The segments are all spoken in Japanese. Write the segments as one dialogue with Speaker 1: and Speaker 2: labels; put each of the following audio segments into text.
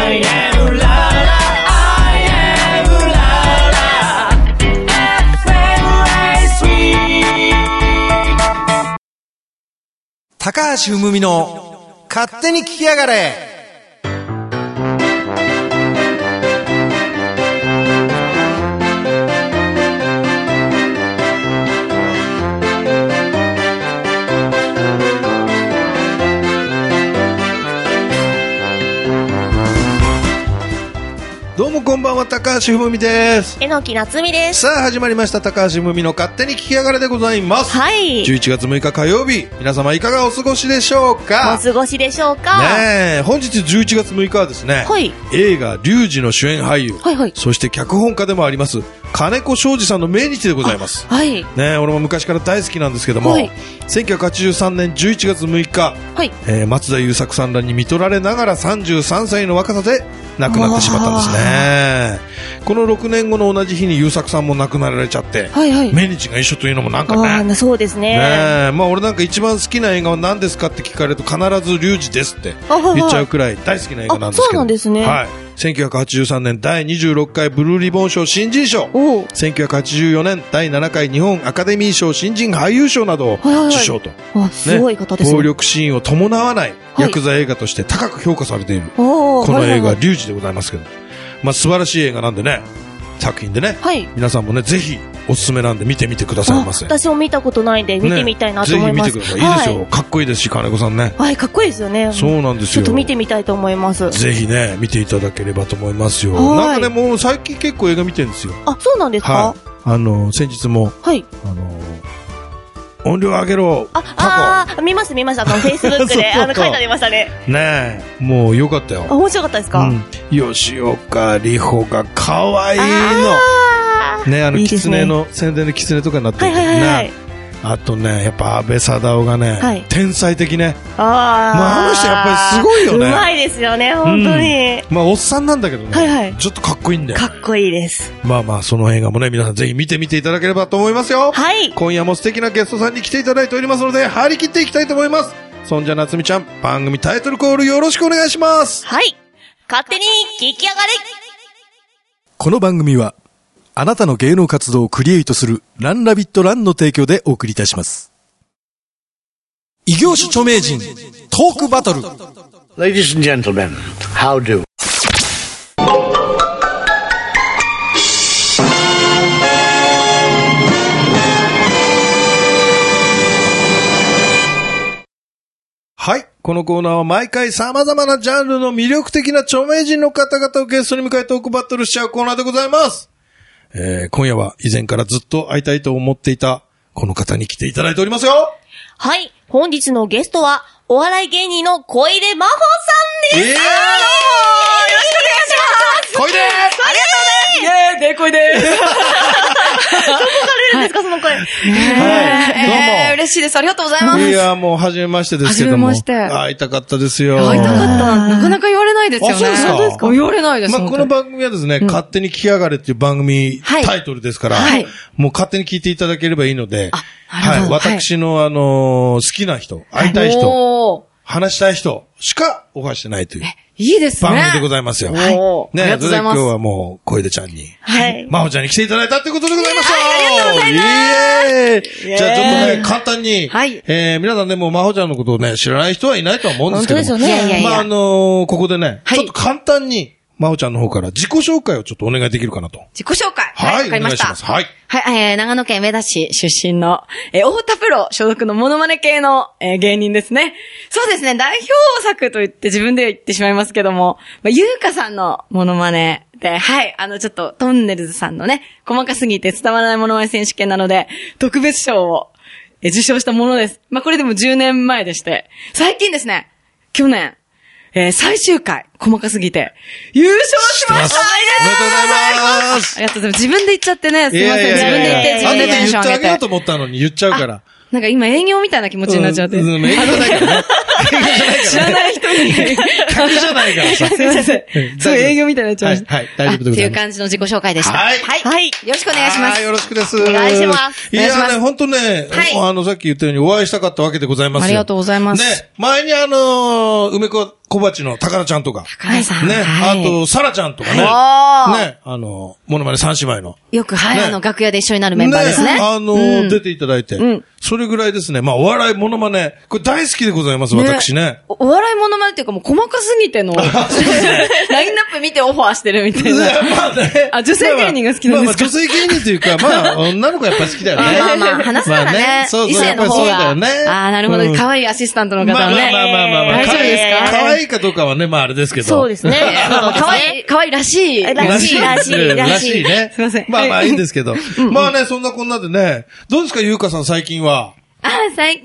Speaker 1: I am la la I am la la FM sweet
Speaker 2: 高橋うむみの勝手に聞きやがれ。どうもこんばんは、高橋ふむみです。
Speaker 3: 榎木夏美です。
Speaker 2: さあ始まりました、高橋ふむみの勝手に聞きやがれでございます。
Speaker 3: はい。
Speaker 2: 11月6日火曜日、皆様いかがお過ごしでしょうか。
Speaker 3: お過ごしでしょうか。
Speaker 2: ねえ、本日11月6日はですね、
Speaker 3: はい、
Speaker 2: 映画リュウジの主演俳優、
Speaker 3: はいはい、
Speaker 2: そして脚本家でもあります金子庄司さんの命日でございます。
Speaker 3: はい。
Speaker 2: ねえ、俺も昔から大好きなんですけども、はい、1983年11月6日、はい、松田優作さんらに見取られながら33歳の若さで亡くなってしまったんですね。この6年後の同じ日に優作さんも亡くなられちゃって、はいはい、命日が一緒というのもなんかね。
Speaker 3: そうですね。
Speaker 2: ね、まあ俺なんか一番好きな映画は何ですかって聞かれると必ずリュウジですって言っちゃうくらい大好きな映画なんですけど。
Speaker 3: そうなんですね。
Speaker 2: はい。1983年第26回ブルーリボン賞新人賞、1984年第7回日本アカデミー賞新人俳優賞などを受賞と、
Speaker 3: すごい方ですね。
Speaker 2: 暴力シーンを伴わないヤクザ映画として高く評価されている、この映画リュウジでございますけど、まあ素晴らしい映画なんでね、作品でね、はい、皆さんもねぜひおすすめなんで見てみてくださいませ。
Speaker 3: 私も見たことないんで見てみたいなと思います。
Speaker 2: ぜひ見てください。いいですよ、はい、かっこいいですし、金子さんね。
Speaker 3: はい、かっこいいですよね。
Speaker 2: そうなんですよ。
Speaker 3: ちょっと見てみたいと思います。
Speaker 2: ぜひね見ていただければと思いますよ。なんかね、もう最近結構映画見てるんですよ。
Speaker 3: あ、そうなんですか。
Speaker 2: はい、先日も、はい、音量上げろ
Speaker 3: 見ましたフェイスブックで書いてありましたね。
Speaker 2: ねえ、もうよかったよ。
Speaker 3: 面白かったですか。
Speaker 2: 吉岡里帆が可愛いのね、狐の宣伝で狐とかになってるね。あとね、やっぱ安倍貞夫がね、はい、天才的ね。あの人やっぱりすごいよね。
Speaker 3: うまいですよね、本当に。
Speaker 2: まあおっさんなんだけどね、はいはい、ちょっとかっこいいんだよ、ね。
Speaker 3: かっこいいです。
Speaker 2: まあまあその映画もね、皆さんぜひ見てみていただければと思いますよ。はい。今夜も素敵なゲストさんに来ていただいておりますので、張り切っていきたいと思います。そんじゃ夏美ちゃん、番組タイトルコールよろしくお願いします。
Speaker 3: はい。勝手に聞きやがれ。
Speaker 2: この番組はあなたの芸能活動をクリエイトするランラビットランの提供でお送りいたします。異業種著名人トークバトル。
Speaker 4: Ladies and gentlemen, how do?
Speaker 2: はい。このコーナーは毎回様々なジャンルの魅力的な著名人の方々をゲストに迎えトークバトルしちゃうコーナーでございます。今夜は以前からずっと会いたいと思っていたこの方に来ていただいておりますよ。
Speaker 3: はい。本日のゲストはお笑い芸人の小出真帆さんです。どうもよろしくお願いします。
Speaker 2: 小出、
Speaker 3: ありがとうございます。
Speaker 5: デーコイです。
Speaker 3: どこから出るんですか、その声。はい。
Speaker 5: どうも。嬉しいです。ありがとうございます。
Speaker 2: いや、もう初めましてですけども。
Speaker 5: 初めまして。
Speaker 2: 会いたかったですよ。
Speaker 5: 会いたかった。なかなか言われないですよね。
Speaker 2: あ、そうですか。
Speaker 5: 本当ですか。言われないです。
Speaker 2: まあ、この番組はですね、勝手に聞きやがれっていう番組タイトルですから、もう勝手に聞いていただければいいので、はい。私の好きな人、会いたい人、話したい人しかお話してないという。
Speaker 5: いいですね。
Speaker 2: 番組でございますよ。
Speaker 5: はい。ね、
Speaker 2: ありがとうございます。今日はもう、小出ちゃんに。
Speaker 3: はい。
Speaker 2: 真帆ちゃんに来ていただいたってことでございますよ。
Speaker 3: ありがとうございます。
Speaker 2: イエーイ。じゃあちょっとね、簡単に。はい。皆さんね、もう真帆ちゃんのことをね、知らない人はいないとは思うんですけども。
Speaker 3: 本当ですよね。
Speaker 2: まあここでね、ちょっと簡単に、真帆ちゃんの方から自己紹介をちょっとお願いできるかなと。
Speaker 5: 自己紹介。
Speaker 2: はい。
Speaker 5: わかりました。
Speaker 2: はい。
Speaker 5: はい、長野県上田市出身の、太田プロ所属のモノマネ系の、芸人ですね。そうですね、代表作と言って自分で言ってしまいますけども、ゆうかさんのモノマネで、はい、ちょっとトンネルズさんのね、細かすぎて伝わらないモノマネ選手権なので、特別賞を、受賞したものです。これでも10年前でして、最近ですね、去年、最終回、細かすぎて、優勝しました。
Speaker 2: おめでとうございます。
Speaker 5: ありがとうございます。自分で言っちゃってね、すいません。自分で言って、自分でテンション上げて。
Speaker 2: 言ってあげようと思ったのに言っちゃうから。
Speaker 5: なんか今営業みたいな気持ちになっちゃって。
Speaker 2: 営業じゃないからね。
Speaker 5: 知らない人に。
Speaker 2: 客じゃないからさ。
Speaker 5: すいません。そう、営業みたいになっちゃいました。
Speaker 2: はい、大丈夫でございます。
Speaker 5: っていう感じの自己紹介でした。
Speaker 2: はい。
Speaker 5: はい。よろしくお願いします。
Speaker 2: はい、よろしくです。
Speaker 3: お願いします。
Speaker 2: いやね、ほんとね、さっき言ったようにお会いしたかったわけでございますよ。
Speaker 5: ありがとうございます。
Speaker 2: ね、前に梅子小鉢の宝ちゃんとか。
Speaker 5: 宝さん。
Speaker 2: ね。
Speaker 5: はい
Speaker 2: あと、サラちゃんとかね。
Speaker 5: おー
Speaker 2: ね。モノマネ三姉妹の。
Speaker 5: よく、はい、
Speaker 2: ね
Speaker 5: 楽屋で一緒になるメンバーですね。
Speaker 2: 出ていただいて。それぐらいですね。まあ、お笑いモノマネ。これ大好きでございます、私ね。
Speaker 5: お笑いモノマネっていうかもう細かすぎての、ラインナップ見てオファーしてるみたいな。
Speaker 2: まあね。
Speaker 5: 女性芸人が好きなんですか？
Speaker 2: 女性芸人というか、まあ、女の子やっぱ好きだよね。
Speaker 5: 話すからね。
Speaker 2: そうそう、
Speaker 5: 異性の方が。
Speaker 2: やっぱそうだよね。
Speaker 5: なるほど。可愛いアシスタントの方はね。
Speaker 2: まあ。
Speaker 5: 大丈夫ですか？
Speaker 2: 可愛いかどうかはね、まああれですけど。
Speaker 3: そうですね。
Speaker 5: 可愛いらしい。
Speaker 2: らしいね。
Speaker 5: すいません。
Speaker 2: まあいいんですけど。まあね、そんなこんなでね、どうですか、ゆうかさん最近は。
Speaker 5: 最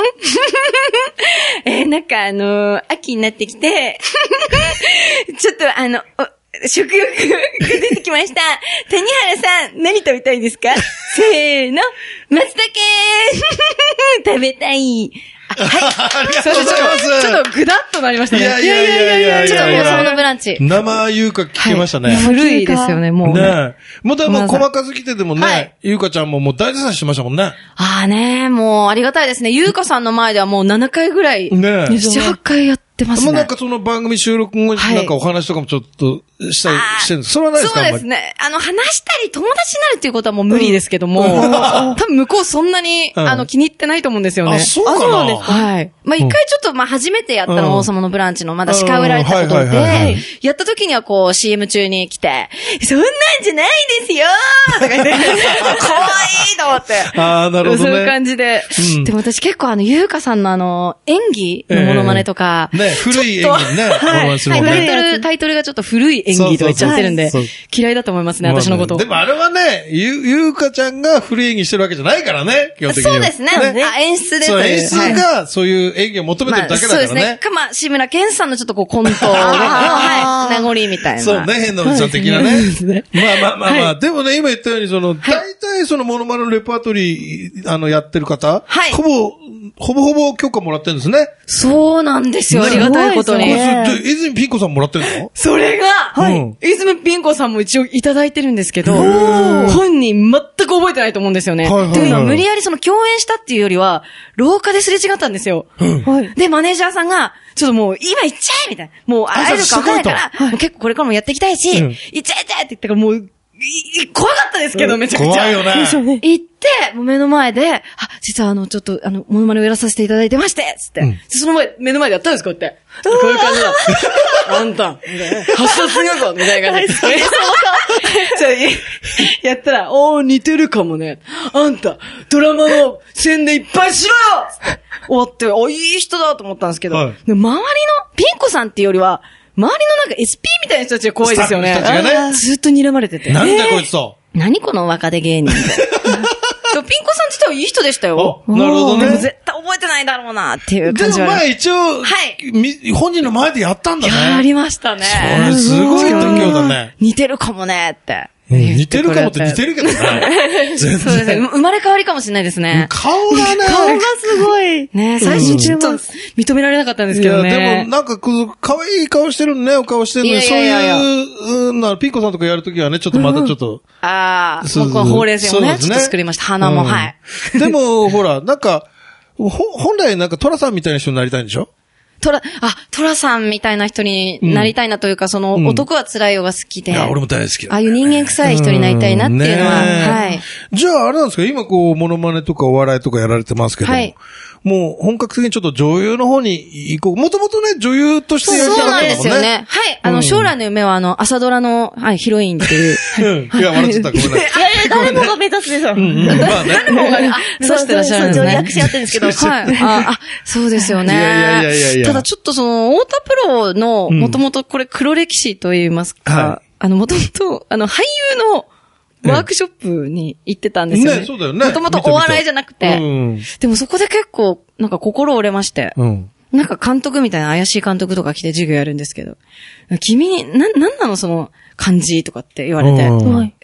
Speaker 5: 近なんか秋になってきて、ちょっと食欲が出てきました。谷原さん、何食べたいですか？せーの、松茸食べたい。はい。
Speaker 2: ありがとうございます。
Speaker 5: ちょっとぐだっとなりましたね。
Speaker 2: いや
Speaker 5: ちょっと王様のブランチ。
Speaker 2: 生ゆうか聞けましたね。
Speaker 5: 古いですよね、もう。
Speaker 2: ねもう細かすぎてでもね、ゆうかちゃんももう大絶賛してましたもんね。
Speaker 5: もうありがたいですね。ゆうかさんの前ではもう7回ぐらい。
Speaker 2: ね
Speaker 5: 7、8回やってますね。
Speaker 2: もうなんかその番組収録後になんかお話とかもちょっとしたりしてるんです。それはないですか？
Speaker 5: そうですね。話したり友達になるっていうことはもう無理ですけども、多分向こうそんなに、気に入ってないと思うんですよね。
Speaker 2: そうかな？
Speaker 5: そうですか。はい。まあ、一回ちょっと、初めてやったの、王様のブランチの、まだ司会をやられたことで、やった時にはこう、CM 中に来て、そんなんじゃないですよーとか言って、可愛いと思って。
Speaker 2: なるほどね。
Speaker 5: そういう感じで。でも私結構ゆうかさんの演技のモノマネとか、
Speaker 2: ね、古い演技ね、モノマネするもんね。
Speaker 5: タイトルがちょっと古い演技とか言っちゃってるんで、嫌いだと思いますね、私のこと。
Speaker 2: でもあれはね、ゆうかちゃんが古い演技してるわけじゃないからね、基本的には。
Speaker 5: そうですね。演出で。
Speaker 2: そう、演出がそういう演技を求めてるだけだからね。
Speaker 5: そうですね。志村けんさんのちょっとこうコントの、名残みたいな。
Speaker 2: そうね、変なおじさん的なね。まあ、でもね、今言ったように、大体モノマネのレパートリー、やってる方、ほぼ許可もらってるんですね。
Speaker 5: そうなんですよ、ありがたいことに。
Speaker 2: 泉ピン子さんもらってるの？
Speaker 5: それが、泉ピン子さんも一応いただいてるんですけど、本人全く覚えてないと思うんですよね。というのは無理やり共演したっていうよりは、廊下ですれ違ったんですよ。で、マネージャーさんが、ちょっともう今行っちゃえみたいな。もう会えるか分からないから、結構これからもやっていきたいし、行っちゃえって言ってからもう、怖かったですけど、めちゃくちゃ。
Speaker 2: 怖いよね。
Speaker 5: 行って、もう目の前で、実はちょっと、モノマネをやらさせていただいてまして、つって。その目の前でやったんですかって。こういう感じだ。あんた、みたいな。発想するぞみたいな感じで。やったら、似てるかもね。あんた、ドラマの宣伝いっぱいしろよつって。終わって、いい人だと思ったんですけど、周りの、ピン子さんっていうよりは、周りのなんか SP みたいな人たちが怖いですよね。
Speaker 2: スタッフたちがね。
Speaker 5: ずっと睨まれてて。
Speaker 2: なんだこいつと。
Speaker 5: 何この若手芸人って。ピン子さん自体はいい人でしたよ。
Speaker 2: なるほどね。
Speaker 5: でも絶対覚えてないだろうなっていう感じは。
Speaker 2: でも一応、本人の前でやったんだね。
Speaker 5: やりましたね。
Speaker 2: それすごい度胸だね。
Speaker 5: 似てるかもねって。
Speaker 2: 似てるかもって似てるけどね。全然。
Speaker 5: そうですね。生まれ変わりかもしれないですね。
Speaker 2: 顔がね。
Speaker 3: 顔がすごい。
Speaker 5: ね、最初ちょっと認められなかったんですけどね。
Speaker 2: でもなんか可愛い顔してるね、お顔してるのに、そういう、ピン子さんとかやるときはね、ちょっとまたちょっと。
Speaker 5: もうこのほうれい線をね、ちょっと作りました。鼻も、はい。
Speaker 2: でも、ほら、なんか、本来なんかトラさんみたいな人になりたいんでしょ？
Speaker 5: トラさんみたいな人になりたいなというか、男は辛いよが好きで。い
Speaker 2: や、俺も大好き。
Speaker 5: ああいう人間臭い人になりたいなっていうのは、はい。
Speaker 2: じゃあ、あれなんですか、今モノマネとかお笑いとかやられてますけど、もう本格的にちょっと女優の方に行こう。もともとね、女優としてやりたかったんだもんね。
Speaker 5: そうなんですよね。はい。将来の夢は朝ドラの、ヒロインっていう。
Speaker 2: いや、笑っちゃった。ごめんなさい。
Speaker 3: いや、誰もが目指すでしょ。
Speaker 2: まあね。
Speaker 5: 誰もが、そうしてらっしゃるんですね。
Speaker 3: 役者やってるんですけど。
Speaker 5: はい。そうですよね。
Speaker 2: いや。
Speaker 5: ただちょっと太田プロの、もともとこれ黒歴史と言いますか、もともと、俳優の、ワークショップに行ってたんですよね。
Speaker 2: ね、そうだよね。
Speaker 5: もともとお笑いじゃなくて。でもそこで結構、なんか心折れまして。なんか監督みたいな怪しい監督とか来て授業やるんですけど。君に、なんなのその漢字とかって言われて。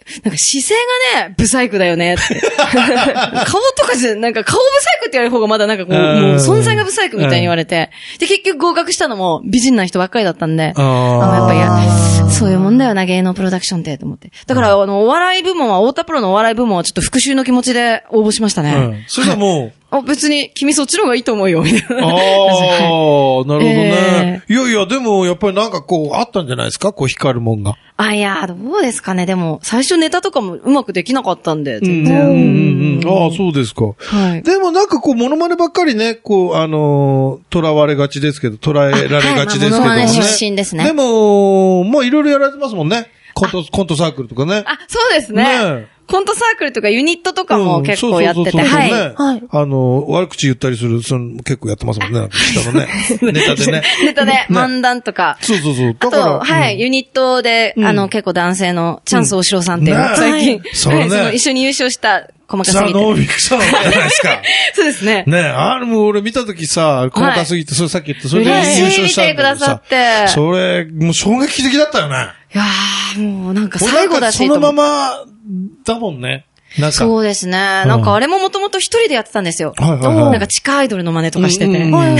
Speaker 5: なんか姿勢がね、ブサイクだよねって。顔とかじゃ、なんか顔ブサイクって言われる方がまだなんかこう、もう存在がブサイクみたいに言われて。で、結局合格したのも美人な人ばっかりだったんで。やっぱそういうもんだよな、芸能プロダクションってと思って。だからお笑い部門は、太田プロのお笑い部門はちょっと復習の気持ちで応募しましたね。
Speaker 2: それはもう、
Speaker 5: 別に、君そっちの方がいいと思うよ、みたいな。
Speaker 2: なるほどね。いやいや、でも、やっぱりなんかこう、あったんじゃないですかこう、光るもんが。
Speaker 5: いや、どうですかね。でも、最初ネタとかもうまくできなかったんで、全然。
Speaker 2: そうですか。
Speaker 5: はい。
Speaker 2: でもなんかこう、モノマネばっかりね、こう、囚われがちですけど、捉えられがちですけどもね。
Speaker 5: モノマネ出身ですね。
Speaker 2: でも、まあ、いろいろやられてますもんね。コントサークルとかね。
Speaker 5: そうですね。コントサークルとかユニットとかも結構やってて、はい。
Speaker 2: 悪口言ったりする、結構やってますもんね。下のね。ネタでね。
Speaker 5: ネタで、漫談とか。
Speaker 2: そう。
Speaker 5: あと、はい、ユニットで、結構男性のチャンス大城さんっていう、最近、一緒に優勝した細かすぎて。
Speaker 2: ノーフィクションじゃないですか。
Speaker 5: そうですね。
Speaker 2: ねもう俺見たときさ、細かすぎて、それさっき言った、それで優勝したんだけどさ。見てくださって。それ、もう衝撃的だったよね。
Speaker 5: いやもうなんか最後だし。
Speaker 2: そのまま、だもんね。
Speaker 5: そうですね。なんかあれももともと一人でやってたんですよ。なんか地下アイドルの真似とかしてて。ノンフ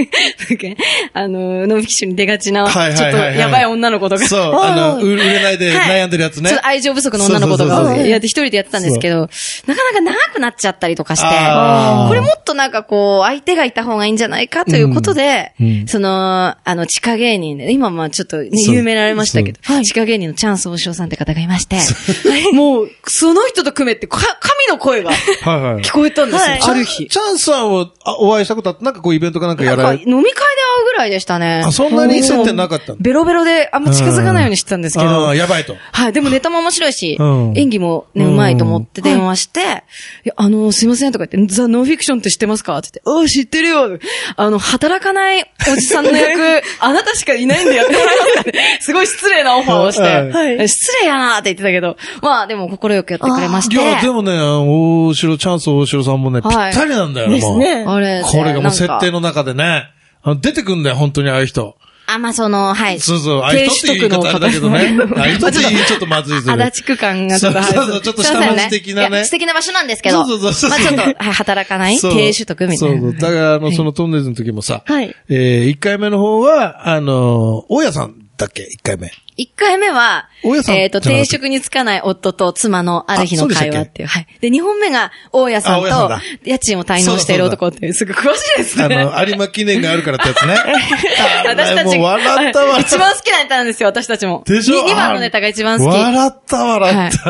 Speaker 5: ィクションに出がちな、ちょっとやばい女の子とか。
Speaker 2: そう、売れないで悩んでるやつね。
Speaker 5: ちょっと愛情不足の女の子とかやって一人でやってたんですけど、なかなか長くなっちゃったりとかして、これもっとなんかこう、相手がいた方がいいんじゃないかということで、地下芸人で、今まあちょっと有名になりましたけど、地下芸人のチャンス大城さんって方がいまして、もう、その人と組めて、神の声が聞こえたんですよ、ある日。
Speaker 2: チャンスさんをお会いしたことあって、なんかこうイベントかなんかやられ
Speaker 5: 飲み会で会うぐらいでしたね。
Speaker 2: そんなに接点なかったんだ。
Speaker 5: ベロベロであんま近づかないようにしてたんですけど。
Speaker 2: やばいと。
Speaker 5: はい、でもネタも面白いし、演技もね、うまいと思って電話して、すいませんとか言って、ザ・ノンフィクションって知ってますかって言って、知ってるよ。働かないおじさんの役、あなたしかいないんでやってもらえますかって、すごい失礼なオファーをして、失礼やなーって言ってたけど、まあでも心よくやってくれまして。
Speaker 2: いや、でもね、チャンス大城さんもね、ぴったりなんだよね、もう。これがもう設定の中でね、出てくんだよ、本当にああいう人。
Speaker 5: まあはい。
Speaker 2: そう、ああいう人って言い方あれだけどね。ああいう人って言いちょっとまずいぞ。
Speaker 5: 足立区間がちょっと
Speaker 2: ちょっと下町的なね。
Speaker 5: 素敵な場所なんですけど。まあちょっと、働かない、低取得みたいな。
Speaker 2: そう。だからそのトンネルズの時もさ、1回目の方は、大家さんだっけ ?1 回目。
Speaker 5: 1回目は、定職に就かない夫と妻のある日の会話っていう。はい。で、2本目が、大家さんと、家賃を滞納している男っていう、すごい詳しいですね。
Speaker 2: 有馬記念があるからってやつね。
Speaker 5: 私たち、
Speaker 2: もう笑ったわ。
Speaker 5: 一番好きなネタなんですよ、私たちも。
Speaker 2: でしょ
Speaker 5: ?2 番のネタが一番好き。
Speaker 2: 笑った。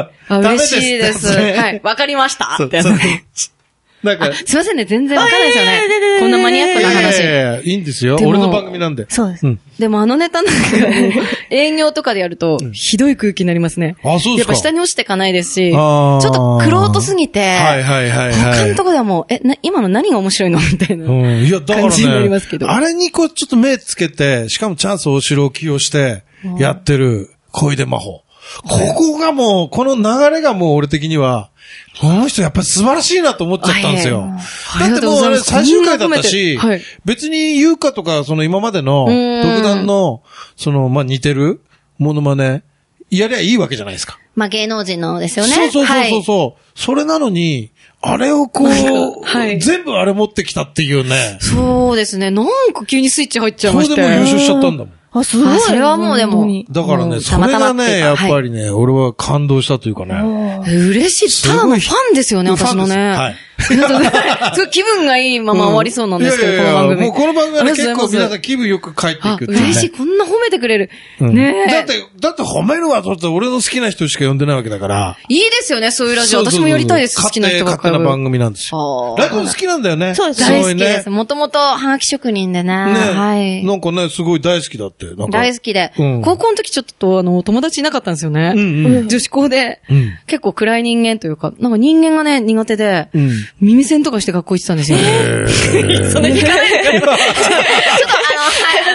Speaker 5: 嬉しいです。はい。わかりましたってやつ。
Speaker 2: なんか。
Speaker 5: すいませんね、全然わかんないですよね。こんなマニアックな話。
Speaker 2: いいんですよ。俺の番組なんで。
Speaker 3: そうです。
Speaker 5: でもネタなんか、営業とかでやると、ひどい空気になりますね。
Speaker 2: そうですか。
Speaker 5: やっぱ下に落ちていかないですし、ちょっと玄人すぎて、他のとこではもう、今の何が面白いのみたいな感じになりますけど。
Speaker 2: あれにこうちょっと目つけて、しかもチャンス大城を起用して、やってる、小出真帆。ここがもう、この流れがもう俺的には、この人やっぱり素晴らしいなと思っちゃったんですよ。だってもうあれ最終回だったし、別に優香とかその今までの独断の、似てるものまね、やりゃいいわけじゃないですか。
Speaker 5: まあ芸能人のですよね。
Speaker 2: そう。それなのに、あれをこう、全部あれ持ってきたっていうね。
Speaker 5: そうですね。なんか急にスイッチ入っちゃいました。
Speaker 2: これでも優勝しちゃったんだもん。
Speaker 3: すごい。
Speaker 5: それはもうでも。
Speaker 2: だからね、それがね、やっぱりね、俺は感動したというかね。
Speaker 5: 嬉しい。ただのファンですよね、私のね。はい。すごい気分がいいまま終わりそうなんですけど、この番組。
Speaker 2: もうこの番組はね、結構皆さん気分よく帰っていくっていうね。
Speaker 5: 嬉しい。こんな褒めてくれる。ね
Speaker 2: だって褒めるわとって俺の好きな人しか呼んでないわけだから。
Speaker 5: いいですよね、そういうラジオ。私もやりたいです、好きな人が。
Speaker 2: 勝手な番組なんですよ。ラジオ好きなんだよね。
Speaker 3: そうです。
Speaker 5: 大好きです。もともとハガキ職人でね。はい。
Speaker 2: なんかね、すごい大好きだって。
Speaker 5: 大好きで。高校の時ちょっと友達いなかったんですよね。女子校で。結構暗い人間というか、なんか人間がね、苦手で、耳栓とかして学校行ってたんですよ。それ聞かないで。ちょっと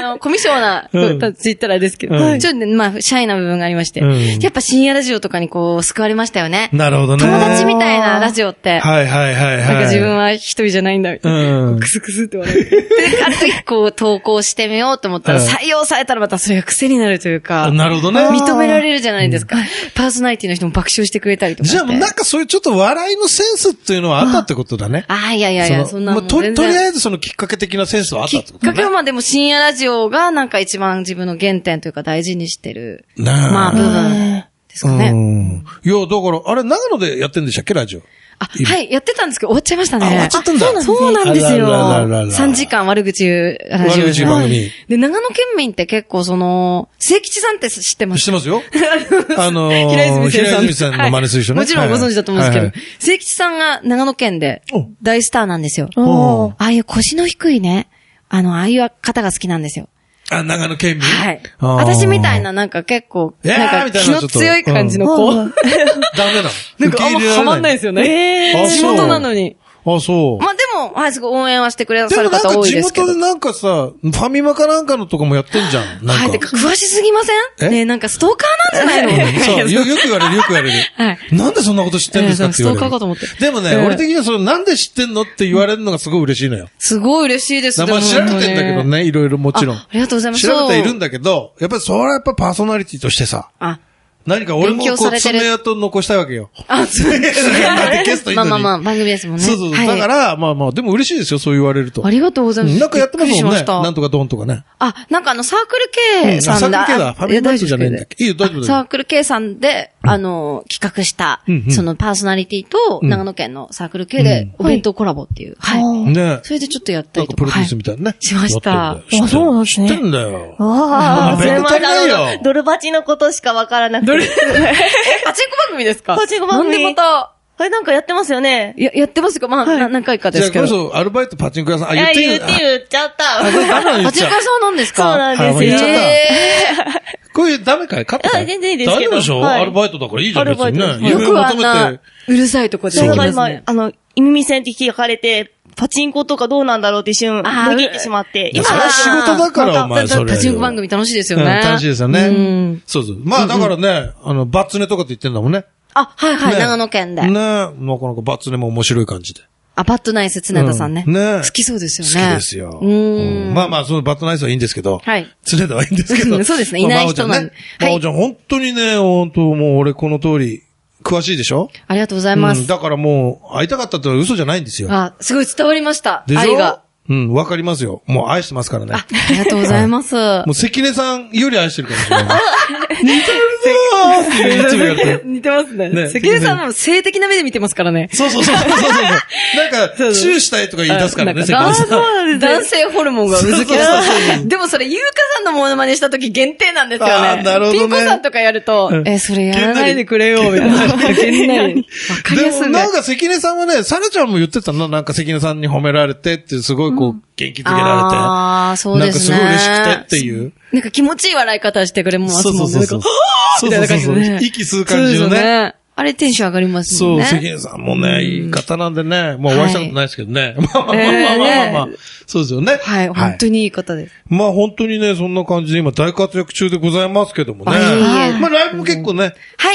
Speaker 5: コミュ障な、つ言ったらあれですけど、ちょっとね、まあ、シャイな部分がありまして、やっぱ深夜ラジオとかにこう、救われましたよね。
Speaker 2: なるほどね。
Speaker 5: 友達みたいなラジオって、
Speaker 2: はいはいはい。
Speaker 5: なんか自分は一人じゃないんだ、みたいな。クスクスって笑って。で、ある時こう、投稿してみようと思ったら、採用されたらまたそれが癖になるというか、
Speaker 2: なるほどね。
Speaker 5: 認められるじゃないですか。パーソナリティの人も爆笑してくれたりとか。
Speaker 2: じゃあもうなんかそういうちょっと笑いのセンスっていうのはあったってことだね。
Speaker 5: いや、そんなもん
Speaker 2: とりあえずそのきっかけ的なセンスはあったってことね。
Speaker 5: きっかけはまあでも深夜ラジオがなんか一番自分の原点というか大事にしてる、まあ部分ですかね。
Speaker 2: いや、だから、あれ長野でやってんでしたっけ、ラジオ。
Speaker 5: はい、やってたんですけど終わっちゃいましたね。
Speaker 2: 終わっちゃったんだ。
Speaker 5: そうなんですよ。3時間悪口言うラジオ。
Speaker 2: 悪口番組。
Speaker 5: で、長野県民って結構末吉さんって知ってます？
Speaker 2: 知ってますよ。
Speaker 5: 平
Speaker 2: 泉さんの真似する人ね。
Speaker 5: もちろんご存知だと思うんですけど、末吉さんが長野県で大スターなんですよ。ああいう腰の低いね、ああいう方が好きなんですよ。
Speaker 2: 長野県民？
Speaker 5: はい。私みたいななんか結構、なんか気の強い感じの子。ダメ
Speaker 2: なの？
Speaker 5: なんかあんまハマんないですよね。地元なのに。
Speaker 2: そう。
Speaker 5: まあ、でも、すごい応援はしてくれさる方多いですけど。
Speaker 2: でもなんか地元でなんかさ、ファミマかなんかのとかもやってんじゃん。
Speaker 5: はい、てか詳しすぎません？ね、なんかストーカーなんじゃないの？
Speaker 2: そう、よく言われる。はい。なんでそんなこと知ってんですかって言われる。
Speaker 5: ストーカーかと思って。
Speaker 2: でもね、俺的にはなんで知ってんのって言われるのがすごい嬉しいのよ。
Speaker 5: すごい嬉しいですね。
Speaker 2: まあ知られてんだけどね、いろいろもちろん。
Speaker 5: ありがとうございます。
Speaker 2: 調べているんだけど、やっぱりそれはやっぱパーソナリティとしてさ。何か俺もこう爪痕残したいわけよ。そう。ゲストいるのに。
Speaker 5: まあ、番組ですもんね。
Speaker 2: そう。だから、まあ、でも嬉しいですよ、そう言われると。
Speaker 5: ありがとうございます。
Speaker 2: なんかやってますもんね。なんとかドンとかね。
Speaker 5: なんかサークル系さん
Speaker 2: サークル系だ。ファミリーバイトじゃないんだっけ？いいよ、大丈夫だよ。
Speaker 5: サークル系さんで、企画した、そのパーソナリティと、長野県のサークル系で、お弁当コラボっていう。はい。
Speaker 2: ね。
Speaker 5: それでちょっとやったりとか。
Speaker 2: プロデュースみたいなね。
Speaker 5: しました。
Speaker 3: そうなんですね。
Speaker 2: 知ってんだよ。
Speaker 3: 弁当足りないよ。ドルバチのことしかわからなくて。
Speaker 5: パチンコ番組ですか？
Speaker 3: パチンコ番組。
Speaker 5: なんでまた、
Speaker 3: なんかやってますよね。
Speaker 5: やってますか？まあ、何回かですけど。
Speaker 2: じゃあ、こそ、アルバイトパチンコ屋さん、
Speaker 3: 言っちゃった。
Speaker 5: パチンコ屋さんなんですか？
Speaker 3: そうなんですよ。
Speaker 2: 言っちゃった。こういうダメかい？カットかい？
Speaker 3: 全然いいですけど。
Speaker 2: 大丈夫でしょ？アルバイトだからいいじゃん、別にね。
Speaker 5: よくうるさいとこで。
Speaker 3: そう、今、耳栓って聞かれて、パチンコとかどうなんだろうって一瞬、もぎってしまって。
Speaker 2: 今は仕事だから、お前、それ。
Speaker 5: パチンコ番組楽しいですよね。
Speaker 2: 楽しいですよね。そう。まあ、だからね、バッツネとかって言ってんだもんね。
Speaker 5: はい、長野県で。
Speaker 2: ね、なかなかバッツネも面白い感じで。
Speaker 5: バットナイス常田さんね。
Speaker 2: ね。
Speaker 5: 好きそうですよね。
Speaker 2: 好きですよ。まあ、そのバットナイスはいいんですけど。
Speaker 5: はい。
Speaker 2: 常田はいいんですけど。
Speaker 5: そうですね、いない人なんで。
Speaker 2: まおちゃん、本当にね、もう俺この通り、詳しいでしょ？
Speaker 5: ありがとうございます。
Speaker 2: だからもう、会いたかったって嘘じゃないんですよ。
Speaker 5: すごい伝わりました。
Speaker 2: でしょ？
Speaker 5: 愛が。
Speaker 2: わかりますよ。もう愛してますからね。
Speaker 5: ありがとうございます。も
Speaker 2: う関根さんより愛してるかもしれない。似てるぞーっていつも言われて。
Speaker 5: 似てますね。関根さんも性的な目で見てますからね。
Speaker 2: そう。なんか、チューしたいとか言い出すからね、関根さん。
Speaker 5: 男性ホルモンがうずき出した。でもそれ、ゆうかさんのモノマネした時限定なんですよね。
Speaker 2: なるほどね。
Speaker 5: ピンコさんとかやると、それやらないでくれよ、みたいな。わかりやすい。
Speaker 2: でもなんか関根さんはね、サラちゃんも言ってたな、なんか関根さんに褒められてってすごいこう、元気づけられて。
Speaker 5: そうですね。
Speaker 2: なんかすごい嬉しくてっていう。
Speaker 5: なんか気持ちいい笑い方してくれますもんね。
Speaker 2: そう。
Speaker 5: みたいな感じでね。
Speaker 2: 息吸う感じのね。
Speaker 5: あれテンション上がりますもんね。
Speaker 2: そう、関根さんもね、いい方なんでね。もうお会いしたことないですけどね。まあ。そうですよね。
Speaker 5: はい、本当にいい方です。
Speaker 2: まあ本当にね、そんな感じで今大活躍中でございますけどもね。まあライブも結構ね。
Speaker 5: はい。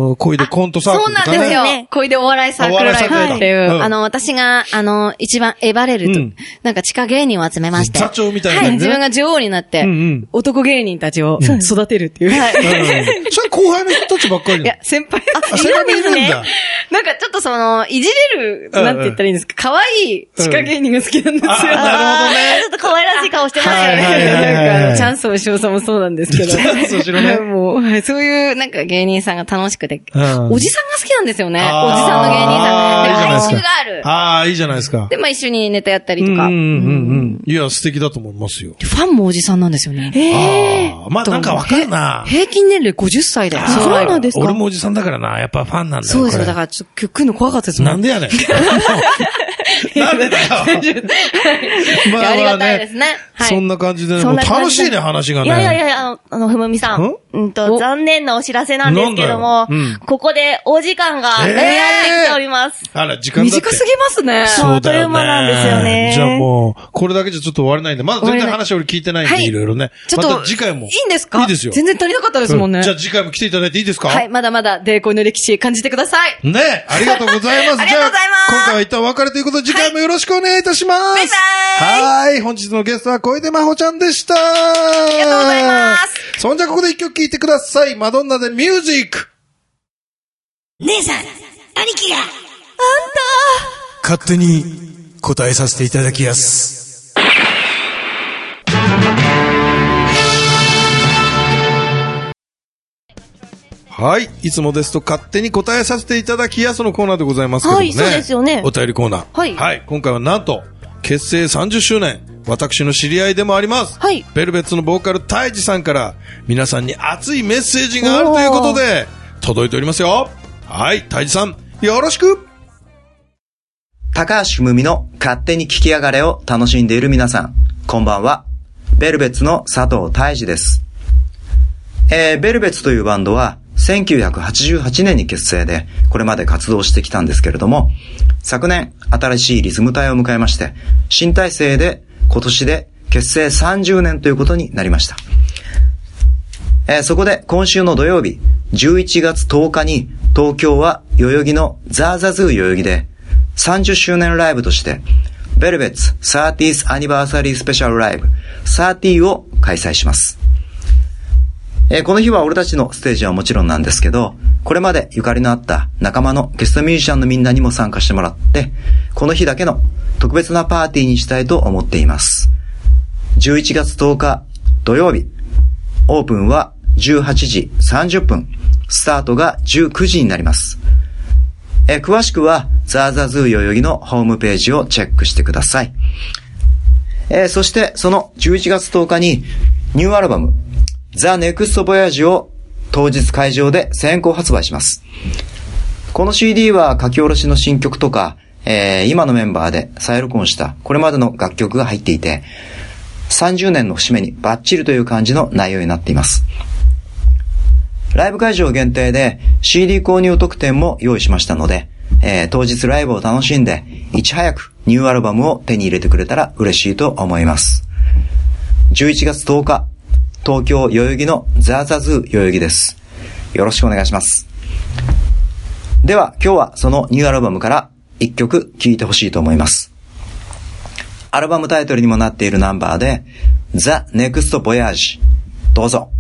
Speaker 2: 恋でコントサークルとかね。
Speaker 5: そうなんですよ。恋でお笑いサークルライブっていう、私が、一番エバレると、なんか地下芸人を集めまして。
Speaker 2: 座長みたいな。
Speaker 5: はい、自分が女王になって、男芸人たちを育てるっていう。はい。
Speaker 2: それ後輩の人たちばっかり。
Speaker 5: いや、先輩。
Speaker 2: 先輩もいるんだ。
Speaker 5: なんかちょっといじれる、なんて言ったらいいんですか。可愛い地下芸人が好きなんですよ。
Speaker 2: なるほどね。
Speaker 3: ちょっと可愛らしい顔してますよ
Speaker 5: ね。なんか、チャンスおしおさんもそうなんですけど。
Speaker 2: チャンスおしろね。
Speaker 5: もう、そういうなんか芸人さんが楽しくて、おじさんが好きなんですよね。おじさんの芸人さん。哀愁がある。
Speaker 2: いいじゃないですか。
Speaker 5: で、まあ一緒にネタやったりとか。
Speaker 2: いや、素敵だと思いますよ。
Speaker 5: ファンもおじさんなんですよね。
Speaker 2: まあなんかわかるな。
Speaker 5: 平均年齢50歳だよ。
Speaker 3: そうなんですか？
Speaker 2: 俺もおじさんだからな。やっぱファンなんだよ。
Speaker 5: そうですよ。だからちょっと来るの怖かったですもん。
Speaker 2: なんでやねん。 なんでだよ。
Speaker 5: まあありがたいですね。
Speaker 2: はい。そんな感じで、もう楽しいね、話がね。
Speaker 3: いや、ふむみさん。残念なお知らせなんですけども、ここでお時間がやってきております。
Speaker 2: あら、時間だって
Speaker 5: 短すぎますね。
Speaker 3: そうだよね。あっという間なんですよね。
Speaker 2: じゃあもう、これだけじゃちょっと終われないんで、まだ全然話俺聞いてないんで、いろいろね。
Speaker 5: ちょっと、
Speaker 2: また次回も。い
Speaker 5: いんですか？
Speaker 2: いいですよ。
Speaker 5: 全然足りなかったですもんね。
Speaker 2: じゃあ次回も来ていただいていいですか？
Speaker 5: はい、まだまだ、デーコイの歴史感じてください。
Speaker 2: ね、ありがとうございます。
Speaker 5: ありがとうございます。
Speaker 2: 今回は一旦お別れということで、次回もよろしくお願いいたします。
Speaker 5: バイバ
Speaker 2: ーイ。はい、本日のゲストは小出真帆ちゃんでした。あ
Speaker 5: りがとうございます。
Speaker 2: そんじゃここで一曲聴いてください。マドンナでミュージック。
Speaker 1: 姉さん、兄貴が。
Speaker 6: 勝手に答えさせていただきやす。
Speaker 2: はい。いつもですと勝手に答えさせていただきやすのコーナーでございますけどもね。
Speaker 3: はい、そうですよね。
Speaker 2: お便りコーナー。
Speaker 3: はい。
Speaker 2: はい。今回はなんと、結成30周年。私の知り合いでもあります。
Speaker 3: はい。
Speaker 2: ベルベッツのボーカル、タイジさんから、皆さんに熱いメッセージがあるということで、届いておりますよ。はい。タイジさん、よろしく。
Speaker 7: 高橋文美の勝手に聞きやがれを楽しんでいる皆さん、こんばんは。ベルベッツの佐藤大二です。ベルベッツというバンドは、1988年に結成で、これまで活動してきたんですけれども、昨年、新しいリズム隊を迎えまして、新体制で、今年で結成30年ということになりました。そこで今週の土曜日、11月10日に東京は代々木のザーザズー代々木で30周年ライブとして、ベルベッツ 30th Anniversary Special Live 30を開催します。この日は俺たちのステージはもちろんなんですけど、これまでゆかりのあった仲間のゲストミュージシャンのみんなにも参加してもらって、この日だけの特別なパーティーにしたいと思っています。11月10日土曜日、オープンは18時30分、スタートが19時になります。詳しくはザーザズー代々木のホームページをチェックしてください。そしてその11月10日にニューアルバムThe Next Voyageを当日会場で先行発売します。この CD は書き下ろしの新曲とか、今のメンバーで再録音したこれまでの楽曲が入っていて、30年の節目にバッチリという感じの内容になっています。ライブ会場限定で CD 購入特典も用意しましたので、当日ライブを楽しんでいち早くニューアルバムを手に入れてくれたら嬉しいと思います。11月10日、東京代々木のザーザズー代々木です。よろしくお願いします。では今日はそのニューアルバムから一曲聴いてほしいと思います。アルバムタイトルにもなっているナンバーで The Next Voyage、 どうぞ。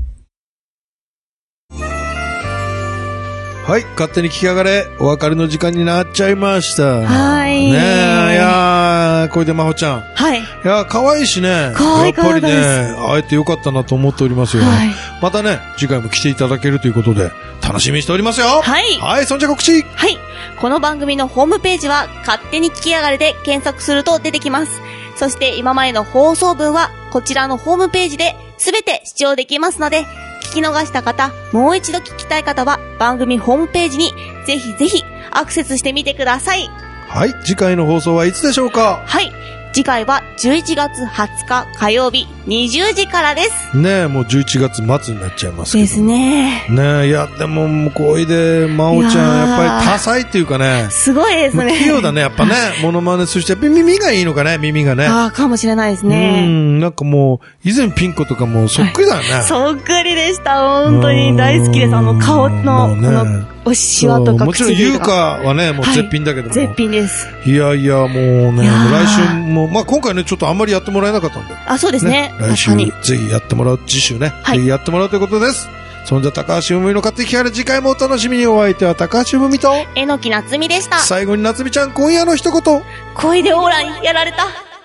Speaker 2: はい、勝手に聞きやがれ、お別れの時間になっちゃいました。
Speaker 3: はい。
Speaker 2: ねえ、いやー、小出真帆ちゃん。
Speaker 3: はい。
Speaker 2: いやー、可愛いしね。
Speaker 3: 可愛かったです。
Speaker 2: やっぱりね、会えてよかったなと思っておりますよ。はい。またね、次回も来ていただけるということで、楽しみにしておりますよ。
Speaker 3: はい。
Speaker 2: はい、そんじゃ告知。
Speaker 3: はい。この番組のホームページは、勝手に聞きやがれで検索すると出てきます。そして今までの放送分は、こちらのホームページで、すべて視聴できますので、聞き逃した方、もう一度聞きたい方は番組ホームページにぜひぜひアクセスしてみてください。
Speaker 2: はい、次回の放送はいつでしょうか？
Speaker 3: はい、次回は11月20日火曜日20時からです。
Speaker 2: ねえ、もう11月末になっちゃいますけど。
Speaker 3: ですね。
Speaker 2: ねえ、いや、でも、もう小出真央ちゃん、やっぱり多彩っていうかね。
Speaker 3: すごいですね。
Speaker 2: 器用だね、やっぱね。モノマネする人、やっぱり耳がいいのかね、耳がね。
Speaker 3: ああ、かもしれないですね。
Speaker 2: なんかもう、以前ピン子とかもそっくりだよね。はい、
Speaker 3: そっくりでした。本当に大好きです。顔の、ね、おしわとか
Speaker 2: もちろん優香はね、もう絶品だけども。
Speaker 3: 絶品です。
Speaker 2: いやいや、もうね、来週も、まあ今回ね、ちょっとあんまりやってもらえなかったんで。
Speaker 3: あ、そうですね。
Speaker 2: 来週、ぜひやってもらう、次週ね。ぜひやってもらうということです。そんじゃ高橋文美の勝手に聞きやがれ、次回もお楽しみに。お相手は高橋文美と、
Speaker 3: 榎木夏美でした。
Speaker 2: 最後に夏美ちゃん、今夜の一言。
Speaker 3: 恋でオーラにやられた。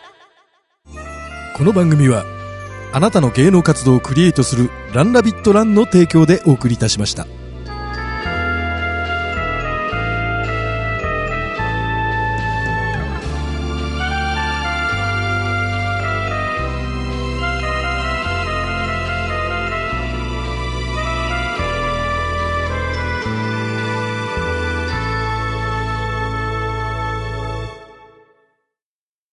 Speaker 6: この番組は、あなたの芸能活動をクリエイトするランラビットランの提供でお送りいたしました。